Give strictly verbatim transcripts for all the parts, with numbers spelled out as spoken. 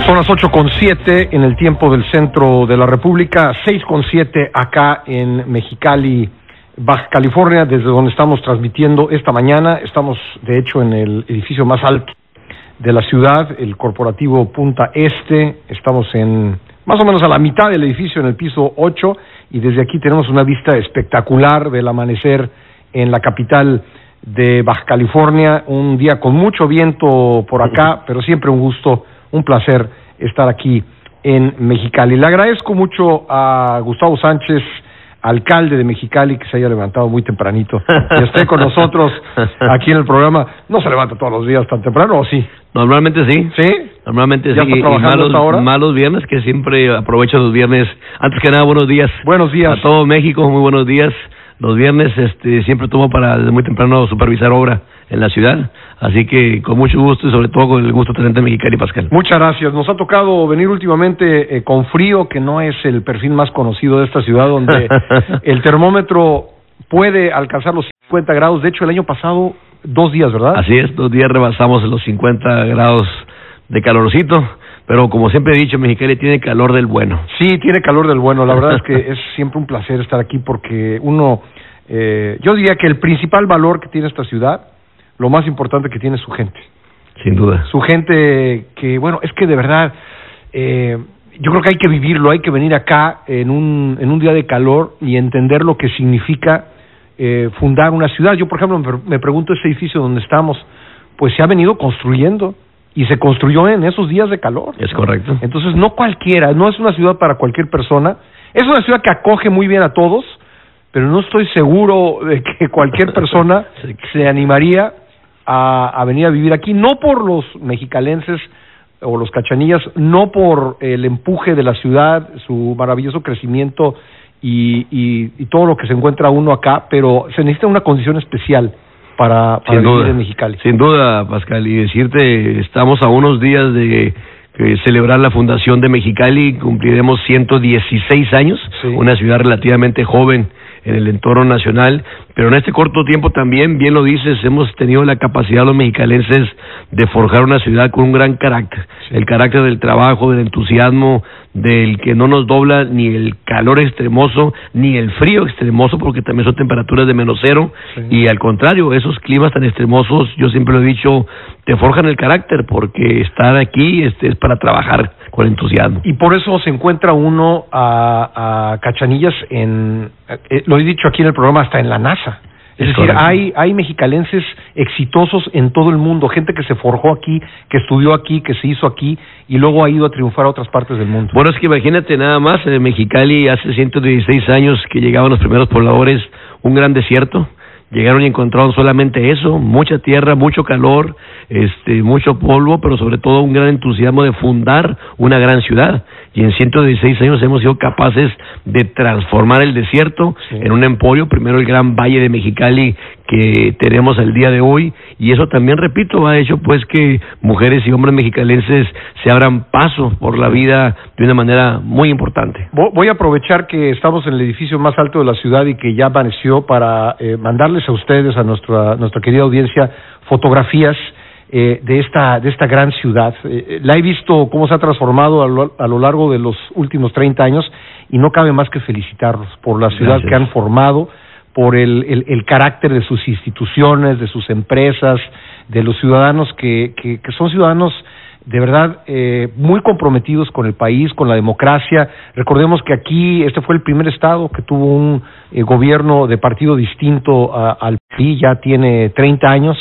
Son las ocho con siete en el tiempo del centro de la República, seis con siete acá en Mexicali, Baja California, desde donde estamos transmitiendo esta mañana. Estamos, de hecho, en el edificio más alto de la ciudad, el corporativo Punta Este. Estamos en más o menos a la mitad del edificio, en el piso ocho, y desde aquí tenemos una vista espectacular del amanecer en la capital de Baja California. Un día con mucho viento por acá, pero siempre un gusto, un placer estar aquí en Mexicali. Le agradezco mucho a Gustavo Sánchez, alcalde de Mexicali, que se haya levantado muy tempranito y esté con nosotros aquí en el programa. ¿No se levanta todos los días tan temprano o sí? Normalmente sí. ¿Sí? Normalmente ¿Ya sí. está trabajando y malos, hasta ahora? malos viernes, que siempre aprovecho los viernes. Antes que nada, buenos días. Buenos días. A todo México, muy buenos días. Los viernes este, siempre tomo para desde muy temprano supervisar obra en la ciudad, así que con mucho gusto y sobre todo con el gusto tenente Mexicali, Pascal. Muchas gracias. Nos ha tocado venir últimamente eh, con frío, que no es el perfil más conocido de esta ciudad, donde el termómetro puede alcanzar los cincuenta grados. De hecho, el año pasado, dos días, ¿verdad? Así es, dos días rebasamos los cincuenta grados de calorcito, pero como siempre he dicho, Mexicali tiene calor del bueno. Sí, tiene calor del bueno. La verdad es que es siempre un placer estar aquí porque uno, eh, yo diría que el principal valor que tiene esta ciudad, lo más importante que tiene es su gente. Sin duda. Su gente que, bueno, es que de verdad, eh, yo creo que hay que vivirlo, hay que venir acá en un, en un día de calor y entender lo que significa eh, fundar una ciudad. Yo, por ejemplo, me, me pregunto, ese edificio donde estamos, pues se ha venido construyendo y se construyó en esos días de calor. Es correcto. Entonces, no cualquiera, no es una ciudad para cualquier persona. Es una ciudad que acoge muy bien a todos, pero no estoy seguro de que cualquier persona se animaría a, a venir a vivir aquí, no por los mexicalenses o los cachanillas, no por el empuje de la ciudad, su maravilloso crecimiento y, y, y todo lo que se encuentra uno acá, pero se necesita una condición especial para, para vivir duda, en Mexicali. Sin duda, Pascal, y decirte, estamos a unos días de eh, celebrar la fundación de Mexicali, cumpliremos ciento dieciséis años, sí. Una ciudad relativamente joven en el entorno nacional, pero en este corto tiempo también, bien lo dices, hemos tenido la capacidad los mexicalenses de forjar una ciudad con un gran carácter, sí. El carácter del trabajo, del entusiasmo, del que no nos dobla ni el calor extremoso, ni el frío extremoso, porque también son temperaturas de menos cero, sí. Y al contrario, esos climas tan extremosos, yo siempre lo he dicho, te forjan el carácter, porque estar aquí este, es para trabajar con entusiasmo. Y por eso se encuentra uno a, a cachanillas en, eh, lo he dicho aquí en el programa, hasta en la NASA. Es, es decir, hay, hay mexicalenses exitosos en todo el mundo, gente que se forjó aquí, que estudió aquí, que se hizo aquí y luego ha ido a triunfar a otras partes del mundo. Bueno, es que imagínate nada más, en Mexicali hace ciento dieciséis años que llegaban los primeros pobladores, un gran desierto. Llegaron y encontraron solamente eso, mucha tierra, mucho calor, este, mucho polvo, pero sobre todo un gran entusiasmo de fundar una gran ciudad. Y en ciento dieciséis años hemos sido capaces de transformar el desierto, sí, en un emporio, primero el gran Valle de Mexicali que tenemos al día de hoy, y eso también, repito, ha hecho pues que mujeres y hombres mexicalenses se abran paso por la vida de una manera muy importante. Voy a aprovechar que estamos en el edificio más alto de la ciudad y que ya amaneció para eh, mandarles a ustedes, a nuestra, nuestra querida audiencia, fotografías eh, de esta de esta gran ciudad. Eh, la he visto cómo se ha transformado a lo, a lo largo de los últimos treinta años y no cabe más que felicitarlos por la ciudad Gracias. que han formado, por el, el, el carácter de sus instituciones, de sus empresas, de los ciudadanos que, que, que son ciudadanos de verdad eh, muy comprometidos con el país, con la democracia. Recordemos que aquí este fue el primer estado que tuvo un eh, gobierno de partido distinto a, al P R I, ya tiene treinta años,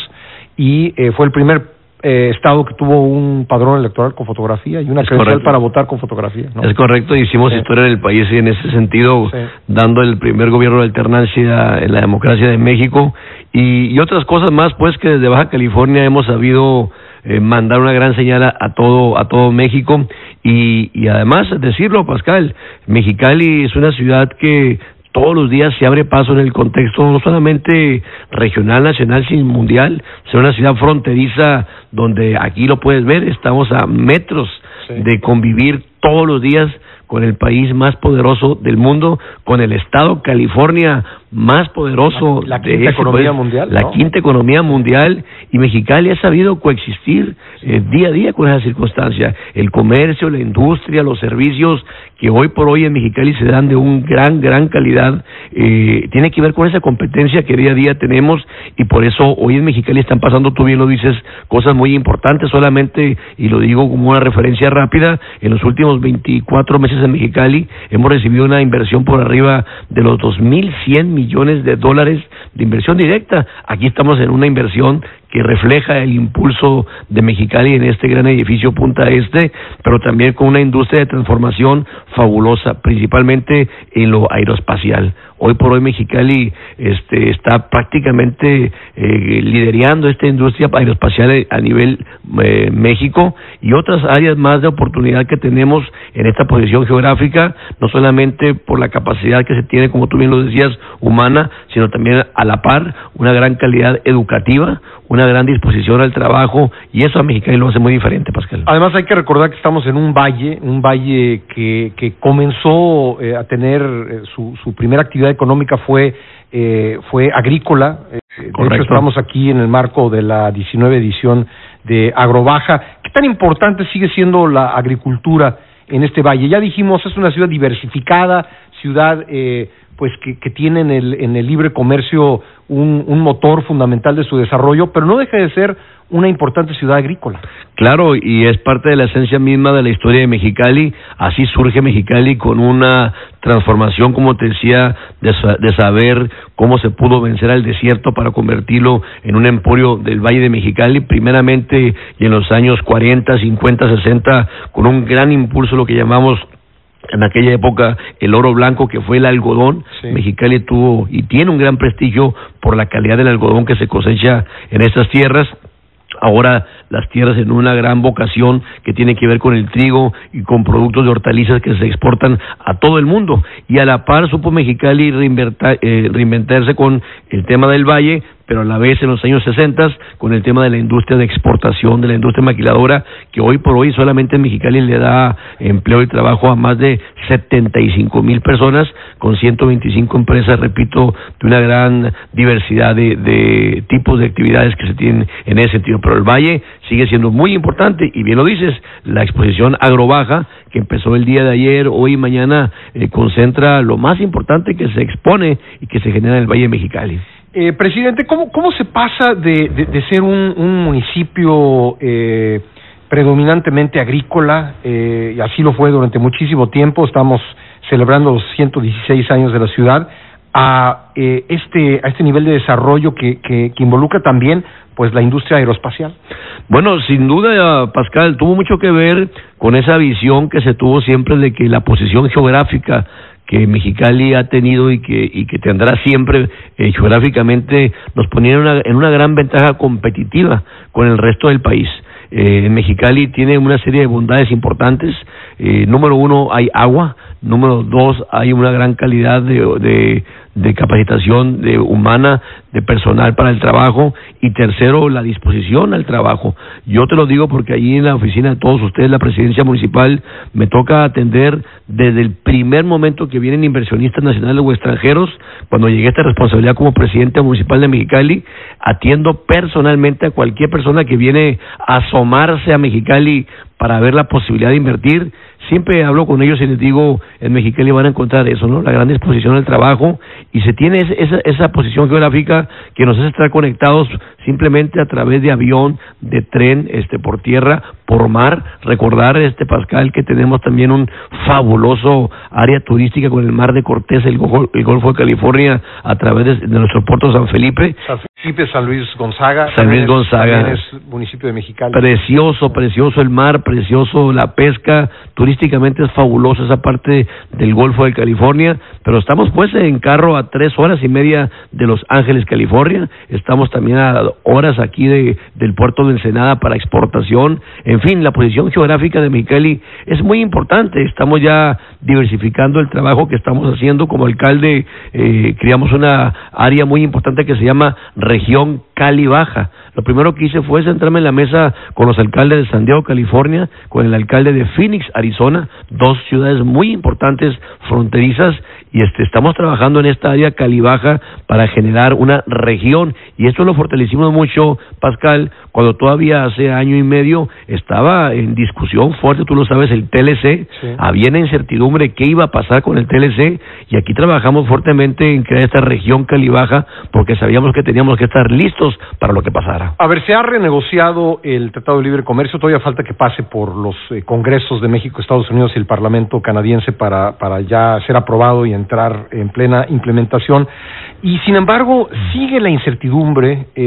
y eh, fue el primer eh, estado que tuvo un padrón electoral con fotografía y una es credencial correcto. para votar con fotografía, ¿no? Es correcto, hicimos sí. historia en el país y en ese sentido, sí. dando el primer gobierno de alternancia en la democracia de México y, y otras cosas más, pues, que desde Baja California hemos sabido eh, mandar una gran señal a, a todo a todo México y, y además decirlo, Pascal, Mexicali es una ciudad que todos los días se abre paso en el contexto no solamente regional, nacional, sino mundial. Es una ciudad fronteriza donde aquí lo puedes ver, estamos a metros sí. de convivir todos los días con el país más poderoso del mundo, con el estado California más poderoso la, la de quinta ese economía país, mundial, la ¿no? quinta economía mundial, y Mexicali ha sabido coexistir eh, día a día con esa circunstancia. El comercio, la industria, los servicios que hoy por hoy en Mexicali se dan de un gran, gran calidad, eh, tiene que ver con esa competencia que día a día tenemos, y por eso hoy en Mexicali están pasando, tú bien lo dices, cosas muy importantes. Solamente, y lo digo como una referencia rápida, en los últimos veinticuatro meses en Mexicali hemos recibido una inversión por arriba de los dos mil cien millones de dólares de inversión directa. Aquí estamos en una inversión que refleja el impulso de Mexicali en este gran edificio Punta Este, pero también con una industria de transformación fabulosa, principalmente en lo aeroespacial. Hoy por hoy Mexicali este, está prácticamente eh, liderando esta industria aeroespacial a nivel eh, México, y otras áreas más de oportunidad que tenemos en esta posición geográfica, no solamente por la capacidad que se tiene, como tú bien lo decías, humana, sino también a la par una gran calidad educativa, una gran disposición al trabajo, y eso a Mexicali lo hace muy diferente, Pascal. Además hay que recordar que estamos en un valle, un valle que, que comenzó eh, a tener eh, su, su primera actividad económica fue eh, fue agrícola. Eh, de hecho, estamos aquí en el marco de la diecinueve edición de Agrobaja. ¿Qué tan importante sigue siendo la agricultura en este valle? Ya dijimos, es una ciudad diversificada, ciudad eh, pues que, que tiene en el, en el libre comercio un, un motor fundamental de su desarrollo, pero no deja de ser una importante ciudad agrícola. Claro, y es parte de la esencia misma de la historia de Mexicali. Así surge Mexicali, con una transformación, como te decía, de, de saber cómo se pudo vencer al desierto para convertirlo en un emporio del Valle de Mexicali, primeramente y en los años cuarenta, cincuenta, sesenta, con un gran impulso, lo que llamamos en aquella época el oro blanco, que fue el algodón. Sí. Mexicali tuvo y tiene un gran prestigio por la calidad del algodón que se cosecha en estas tierras. Ahora las tierras en una gran vocación que tiene que ver con el trigo y con productos de hortalizas que se exportan a todo el mundo, y a la par supo Mexicali eh, reinventarse con el tema del valle, pero a la vez en los años sesenta con el tema de la industria de exportación, de la industria maquiladora, que hoy por hoy solamente en Mexicali le da empleo y trabajo a más de setenta y cinco mil personas, con ciento veinticinco empresas, repito, de una gran diversidad de, de tipos de actividades que se tienen en ese sentido. Pero el valle sigue siendo muy importante, y bien lo dices, la exposición Agrobaja, que empezó el día de ayer, hoy y mañana, eh, concentra lo más importante que se expone y que se genera en el Valle de Mexicali. Eh, presidente, ¿cómo, cómo se pasa de, de, de ser un, un municipio eh, predominantemente agrícola, eh, y así lo fue durante muchísimo tiempo, estamos celebrando los ciento dieciséis años de la ciudad, a eh, este a este nivel de desarrollo que, que, que involucra también pues la industria aeroespacial? Bueno, sin duda, Pascal, tuvo mucho que ver con esa visión que se tuvo siempre de que la posición geográfica que Mexicali ha tenido y que y que tendrá siempre eh, geográficamente, nos ponía en una, en una gran ventaja competitiva con el resto del país. Eh, Mexicali tiene una serie de bondades importantes. Eh, número uno, hay agua. Número dos, hay una gran calidad de, de, de capacitación de humana, de personal para el trabajo. Y tercero, la disposición al trabajo. Yo te lo digo porque allí en la oficina de todos ustedes, la presidencia municipal, me toca atender desde el primer momento que vienen inversionistas nacionales o extranjeros. Cuando llegué a esta responsabilidad como presidente municipal de Mexicali, atiendo personalmente a cualquier persona que viene a asomarse a Mexicali para ver la posibilidad de invertir. Siempre hablo con ellos y les digo, en Mexicali van a encontrar eso, ¿no? La gran disposición al trabajo, y se tiene esa, esa posición geográfica que nos hace estar conectados simplemente a través de avión, de tren, este, por tierra, por mar. Recordar, este Pascal, que tenemos también un fabuloso área turística con el Mar de Cortés, el, el Golfo de California, a través de, de nuestro puerto San Felipe. San Felipe, San Luis Gonzaga. San Luis Gonzaga. También es municipio de Mexicali. Precioso, precioso el mar, precioso la pesca, turísticamente es fabuloso esa parte del Golfo de California, pero estamos pues en carro a tres horas y media de Los Ángeles, California. Estamos también a horas aquí de, del puerto de Ensenada para exportación. En fin, la posición geográfica de Mexicali es muy importante. Estamos ya diversificando el trabajo que estamos haciendo. Como alcalde, eh, creamos una área muy importante que se llama Región Cali Baja. Lo primero que hice fue sentarme en la mesa con los alcaldes de San Diego, California, con el alcalde de Phoenix, Arizona, dos ciudades muy importantes fronterizas, y este, estamos trabajando en esta área Cali Baja para generar una región, y esto lo fortalecimos mucho, Pascal, cuando todavía hace año y medio estaba en discusión fuerte, tú lo sabes, el T L C, sí. Había una incertidumbre qué iba a pasar con el T L C, y aquí trabajamos fuertemente en crear esta región Cali Baja, porque sabíamos que teníamos que estar listos para lo que pasara. A ver, se ha renegociado el Tratado de Libre Comercio, todavía falta que pase por los eh, congresos de México, Estados Unidos y el Parlamento canadiense para, para ya ser aprobado y entrar en plena implementación, y sin embargo sigue la incertidumbre, eh,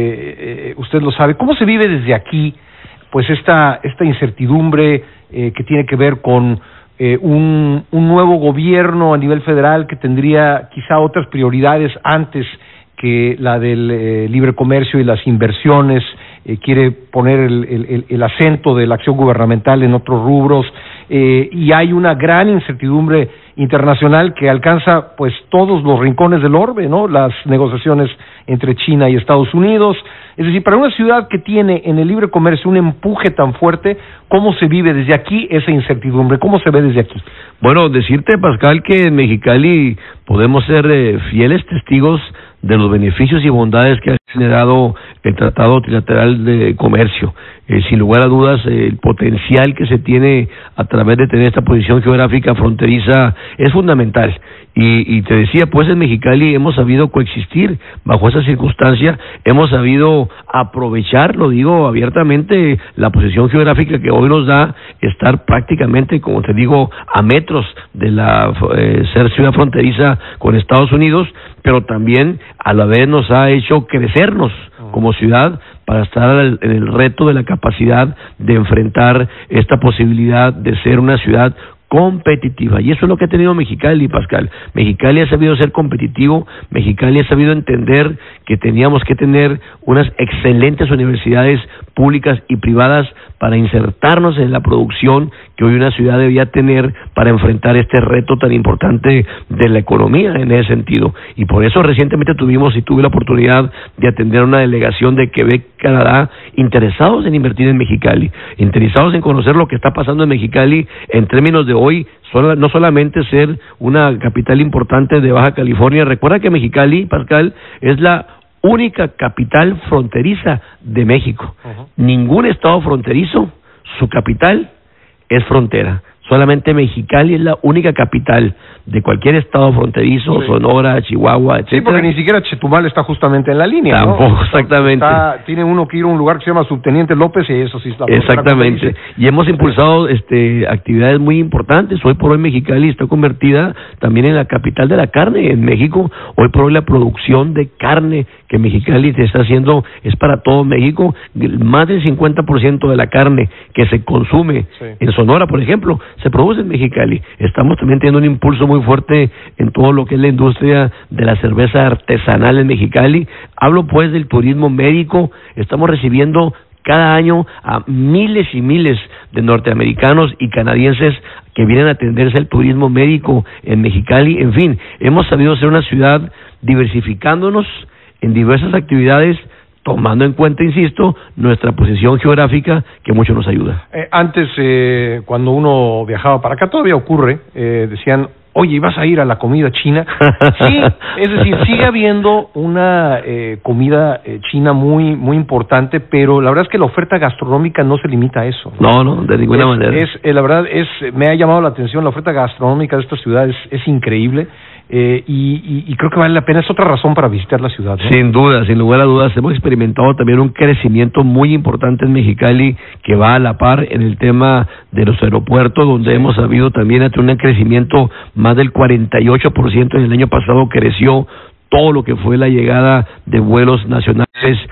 eh, usted lo sabe. ¿Cómo se vive desde aquí pues esta, esta incertidumbre eh, que tiene que ver con eh, un, un nuevo gobierno a nivel federal que tendría quizá otras prioridades antes que la del eh, libre comercio y las inversiones, eh, quiere poner el, el, el acento de la acción gubernamental en otros rubros, eh, y hay una gran incertidumbre internacional que alcanza pues todos los rincones del orbe, ¿no? Las negociaciones entre China y Estados Unidos. Es decir, para una ciudad que tiene en el libre comercio un empuje tan fuerte, ¿cómo se vive desde aquí esa incertidumbre? ¿Cómo se ve desde aquí? Bueno, decirte, Pascal, que en Mexicali podemos ser eh, fieles testigos de los beneficios y bondades que ha generado el Tratado Trilateral de Comercio. Eh, sin lugar a dudas, eh, el potencial que se tiene a través de tener esta posición geográfica fronteriza es fundamental. Y, y te decía, pues en Mexicali hemos sabido coexistir bajo esa circunstancia, hemos sabido aprovechar, lo digo abiertamente, la posición geográfica que hoy nos da estar prácticamente, como te digo, a metros de la eh, ser ciudad fronteriza con Estados Unidos, pero también a la vez nos ha hecho crecernos como ciudad para estar en el reto de la capacidad de enfrentar esta posibilidad de ser una ciudad competitiva, y eso es lo que ha tenido Mexicali, Pascal. Mexicali ha sabido ser competitivo, Mexicali ha sabido entender que teníamos que tener unas excelentes universidades públicas y privadas para insertarnos en la producción que hoy una ciudad debía tener para enfrentar este reto tan importante de la economía en ese sentido. Y por eso recientemente tuvimos y tuve la oportunidad de atender a una delegación de Quebec, Canadá, interesados en invertir en Mexicali, interesados en conocer lo que está pasando en Mexicali en términos de hoy, no solamente ser una capital importante de Baja California. Recuerda que Mexicali, Pascal, es la única capital fronteriza de México. Uh-huh. Ningún estado fronterizo, su capital es frontera. Solamente Mexicali es la única capital de cualquier estado fronterizo, sí. Sonora, Chihuahua, etcétera. Sí, porque ni siquiera Chetumal está justamente en la línea, Tampoco, ¿no? exactamente. Está, tiene uno que ir a un lugar que se llama Subteniente López y eso sí está. Exactamente. Y hemos impulsado este actividades muy importantes. Hoy por hoy Mexicali está convertida también en la capital de la carne en México. Hoy por hoy la producción de carne que Mexicali te está haciendo es para todo México. Más del cincuenta por ciento de la carne que se consume sí. en Sonora, por ejemplo, se produce en Mexicali. Estamos también teniendo un impulso muy fuerte en todo lo que es la industria de la cerveza artesanal en Mexicali. Hablo pues del turismo médico. Estamos recibiendo cada año a miles y miles de norteamericanos y canadienses que vienen a atenderse al turismo médico en Mexicali. En fin, hemos sabido ser una ciudad diversificándonos en diversas actividades, tomando en cuenta, insisto, nuestra posición geográfica, que mucho nos ayuda. Eh, antes, eh, cuando uno viajaba para acá, todavía ocurre, eh, decían, oye, ¿vas a ir a la comida china? Sí, es decir, sigue habiendo una eh, comida eh, china muy muy importante, pero la verdad es que la oferta gastronómica no se limita a eso. No, no, de ninguna es, manera. Es, eh, la verdad, es me ha llamado la atención, la oferta gastronómica de esta ciudad es, es increíble. Eh, y, y, y creo que vale la pena, es otra razón para visitar la ciudad, ¿no? Sin duda, sin lugar a dudas, hemos experimentado también un crecimiento muy importante en Mexicali que va a la par en el tema de los aeropuertos, donde sí. hemos sabido también tener un crecimiento más del cuarenta y ocho por ciento en el año pasado, creció todo lo que fue la llegada de vuelos nacionales,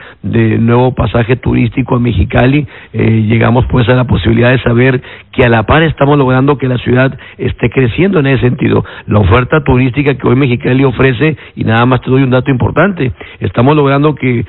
de nuevo pasaje turístico a Mexicali. Eh, llegamos pues a la posibilidad de saber que a la par estamos logrando que la ciudad esté creciendo en ese sentido. La oferta turística que hoy Mexicali ofrece, y nada más te doy un dato importante, estamos logrando que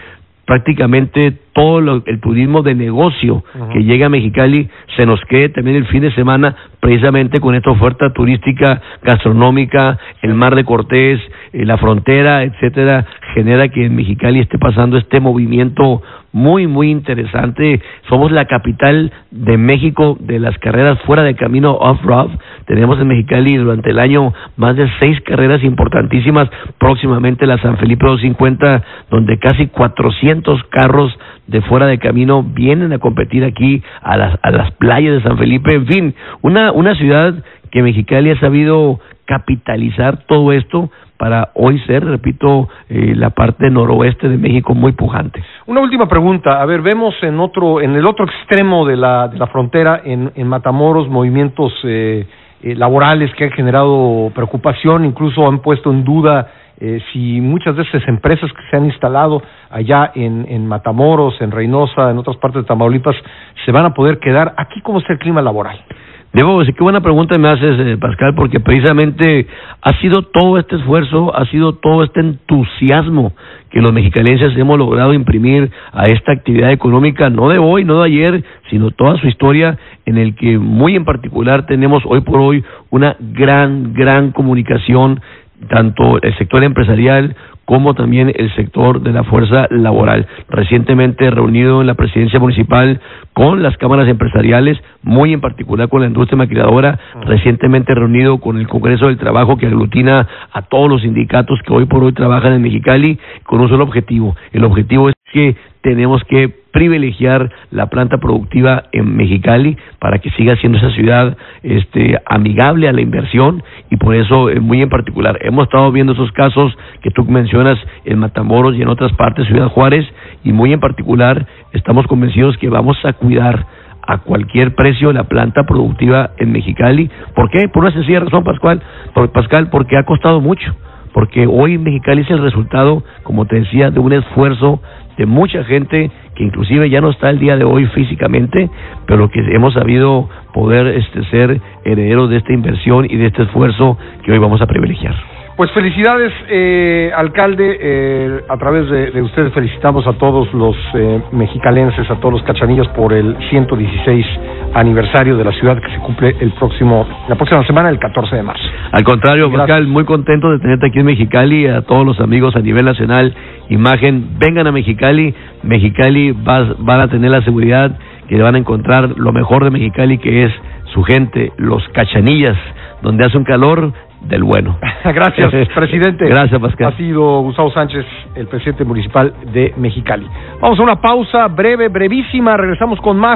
prácticamente todo lo, el turismo de negocio uh-huh. que llega a Mexicali se nos quede también el fin de semana, precisamente con esta oferta turística, gastronómica, el Mar de Cortés, eh, la frontera, etcétera, genera que en Mexicali esté pasando este movimiento muy, muy interesante. Somos la capital de México de las carreras fuera de camino off-road. Tenemos en Mexicali durante el año más de seis carreras importantísimas, próximamente la San Felipe doscientos cincuenta, donde casi cuatrocientos carros de fuera de camino vienen a competir aquí a las, a las playas de San Felipe. En fin, una, una ciudad que Mexicali ha sabido capitalizar todo esto para hoy ser, repito, eh, la parte noroeste de México muy pujante. Una última pregunta. A ver, vemos en otro, en el otro extremo de la de la frontera, en, en Matamoros, movimientos eh, eh, laborales que han generado preocupación, incluso han puesto en duda eh, si muchas de esas empresas que se han instalado allá en, en Matamoros, en Reynosa, en otras partes de Tamaulipas, se van a poder quedar. Aquí, ¿cómo está el clima laboral? Debo decir, qué buena pregunta me haces, eh, Pascal, porque precisamente ha sido todo este esfuerzo, ha sido todo este entusiasmo que los mexicalenses hemos logrado imprimir a esta actividad económica, no de hoy, no de ayer, sino toda su historia, en el que muy en particular tenemos hoy por hoy una gran, gran comunicación, tanto el sector empresarial como también el sector de la fuerza laboral. Recientemente reunido en la presidencia municipal con las cámaras empresariales, muy en particular con la industria maquiladora, recientemente reunido con el Congreso del Trabajo, que aglutina a todos los sindicatos que hoy por hoy trabajan en Mexicali, con un solo objetivo. El objetivo es que tenemos que privilegiar la planta productiva en Mexicali para que siga siendo esa ciudad este amigable a la inversión, y por eso eh, muy en particular hemos estado viendo esos casos que tú mencionas en Matamoros y en otras partes, Ciudad Juárez, y muy en particular estamos convencidos que vamos a cuidar a cualquier precio la planta productiva en Mexicali. ¿Por qué? Por una sencilla razón, Pascual, por, Pascal, porque ha costado mucho, porque hoy Mexicali es el resultado, como te decía, de un esfuerzo de mucha gente que inclusive ya no está el día de hoy físicamente, pero que hemos sabido poder este, ser herederos de esta inversión y de este esfuerzo que hoy vamos a privilegiar. Pues felicidades, eh, alcalde, eh, a través de, de ustedes felicitamos a todos los eh, mexicalenses, a todos los cachanillas por el ciento dieciséis aniversario de la ciudad, que se cumple el próximo, la próxima semana, el catorce de marzo. Al contrario, Pascal, muy contento de tenerte aquí en Mexicali, a todos los amigos a nivel nacional, Imagen, vengan a Mexicali, Mexicali va, van a tener la seguridad que van a encontrar lo mejor de Mexicali, que es su gente, los cachanillas, donde hace un calor del bueno. Gracias, presidente. Gracias, Pascal. Ha sido Gustavo Sánchez, el presidente municipal de Mexicali. Vamos a una pausa breve, brevísima, regresamos con más.